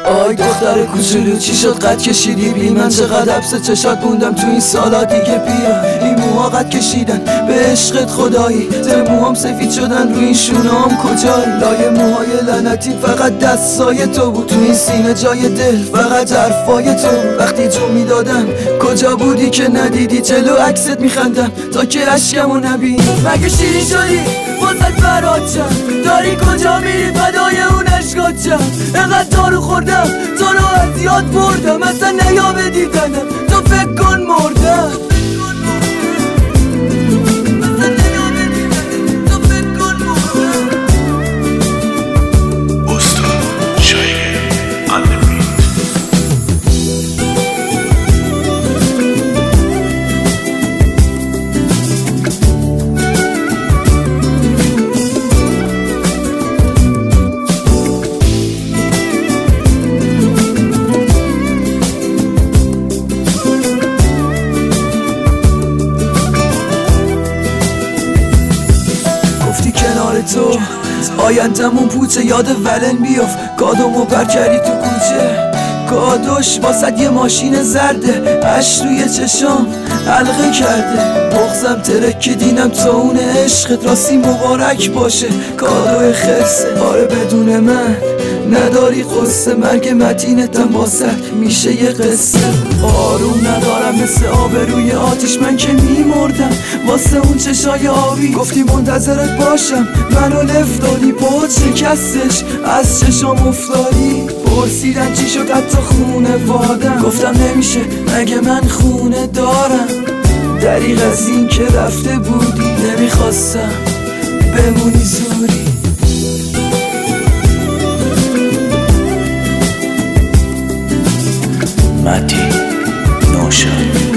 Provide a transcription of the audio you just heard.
آی دختر کوچولو چی شد قد کشیدی بی من؟ چقدر حبس چشات موندم تو این سالا دیگه بیا. این موها قد کشیدن به عشقت خدایی، ته موهام سفید شدن رو این شونام کجایی؟ لای موهای لعنتی فقط دستای تو بود، تو این سینه جای دل فقط حرفای تو بود. وقتی جو میدادم کجا بودی که ندیدی؟ جلو عکست میخندم تا که اشکمو نبینی. مگه شیرین شدی واسه فراتم؟ داری کجا میری فدای اون اشکاتم؟ انقدر دارو خوردم تو رو از یاد بردم، اصلا نیا به دیدنم تو فکر کن مردم. تو آیندمون پوچه یاد ولن بیافت، کادومو پر کردی تو کوچه. کادوش واسد یه ماشین زرده، اش روی چشام حلقه کرده. بغزم ترک دینم تا اون عشقت راستی مبارک باشه. کادو خرسه آره بدون من نداری قصه، مرگ متینتم واسد میشه یه قصه. آروم ندارم مثل آب روی آتیش، من که میمردم واسه اون چشای آبی. گفتی منتظرت باشم منو لفتادی، پاهات شکستش از چشام افتادی. پرسیدن چی شد حتی خونه وادم، گفتم نمیشه مگه من خونه دارم. دریغ از این که رفته بودی نمیخواستم بمونی زوری. متی نوشن